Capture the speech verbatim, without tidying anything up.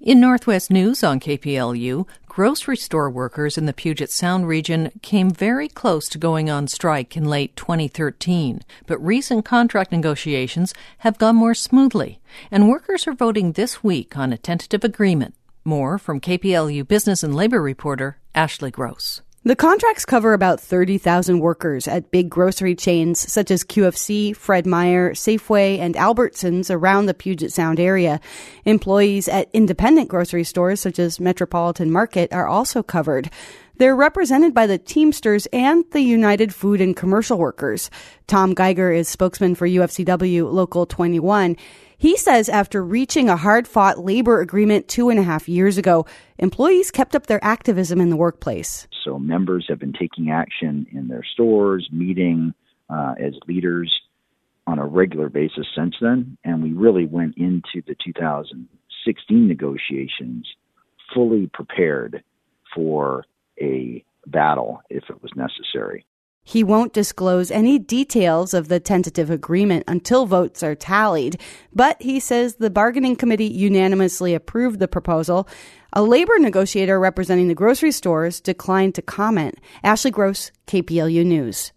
In Northwest News on K P L U, grocery store workers in the Puget Sound region came very close to going on strike in late twenty thirteen, but recent contract negotiations have gone more smoothly, and workers are voting this week on a tentative agreement. More from K P L U business and labor reporter Ashley Gross. The contracts cover about thirty thousand workers at big grocery chains such as Q F C, Fred Meyer, Safeway, and Albertsons around the Puget Sound area. Employees at independent grocery stores such as Metropolitan Market are also covered. They're represented by the Teamsters and the United Food and Commercial Workers. Tom Geiger is spokesman for U F C W Local twenty-one. He says after reaching a hard-fought labor agreement two and a half years ago, employees kept up their activism in the workplace. So members have been taking action in their stores, meeting uh, as leaders on a regular basis since then. And we really went into the two thousand sixteen negotiations fully prepared for a battle if it was necessary. He won't disclose any details of the tentative agreement until votes are tallied, but he says the bargaining committee unanimously approved the proposal. A labor negotiator representing the grocery stores declined to comment. Ashley Gross, K P L U News.